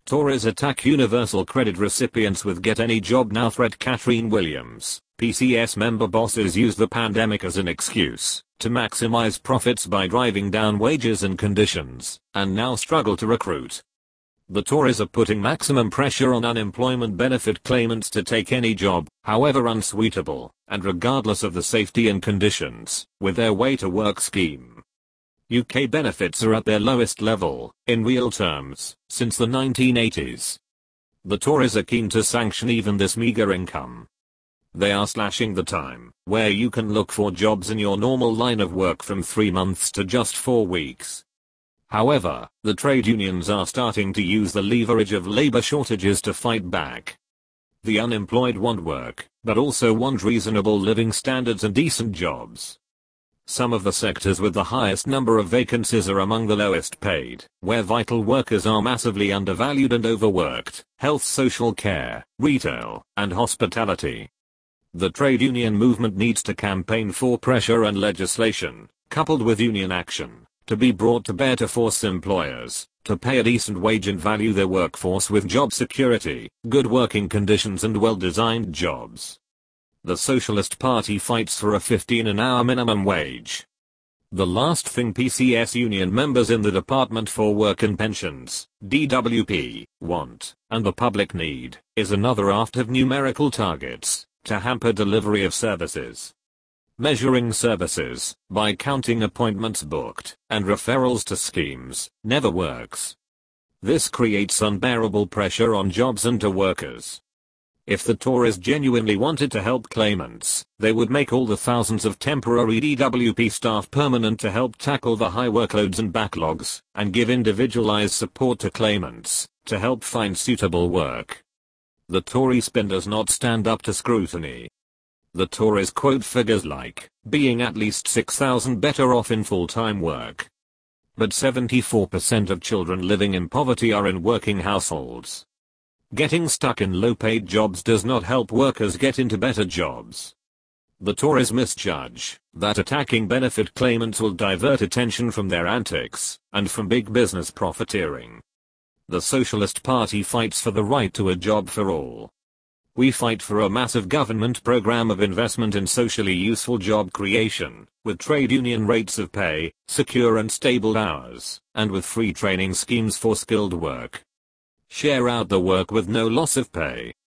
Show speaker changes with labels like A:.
A: Tories attack universal credit recipients with Get Any Job Now threat. Katrine Williams. PCS member bosses use the pandemic as an excuse to maximize profits by driving down wages and conditions, and now struggle to recruit. The Tories are putting maximum pressure on unemployment benefit claimants to take any job, however unsuitable, and regardless of the safety and conditions, with their way to work scheme. UK benefits are at their lowest level, in real terms, since the 1980s. The Tories are keen to sanction even this meager income. They are slashing the time where you can look for jobs in your normal line of work from 3 months to just 4 weeks. However, the trade unions are starting to use the leverage of labor shortages to fight back. The unemployed want work, but also want reasonable living standards and decent jobs. Some of the sectors with the highest number of vacancies are among the lowest paid, where vital workers are massively undervalued and overworked: health, social care, retail, and hospitality. The trade union movement needs to campaign for pressure and legislation, coupled with union action, to be brought to bear to force employers to pay a decent wage and value their workforce with job security, good working conditions and well-designed jobs. The Socialist Party fights for a 15 an hour minimum wage. The last thing PCS union members in the Department for Work and Pensions, DWP, want, and the public need, is another raft of numerical targets to hamper delivery of services. Measuring services by counting appointments booked and referrals to schemes never works. This creates unbearable pressure on jobs and to workers. If the Tories genuinely wanted to help claimants, they would make all the thousands of temporary DWP staff permanent to help tackle the high workloads and backlogs, and give individualized support to claimants to help find suitable work. The Tory spin does not stand up to scrutiny. The Tories quote figures like being at least 6,000 better off in full-time work. But 74% of children living in poverty are in working households. Getting stuck in low-paid jobs does not help workers get into better jobs. The Tories misjudge that attacking benefit claimants will divert attention from their antics and from big business profiteering. The Socialist Party fights for the right to a job for all. We fight for a massive government program of investment in socially useful job creation, with trade union rates of pay, secure and stable hours, and with free training schemes for skilled work. Share out the work with no loss of pay.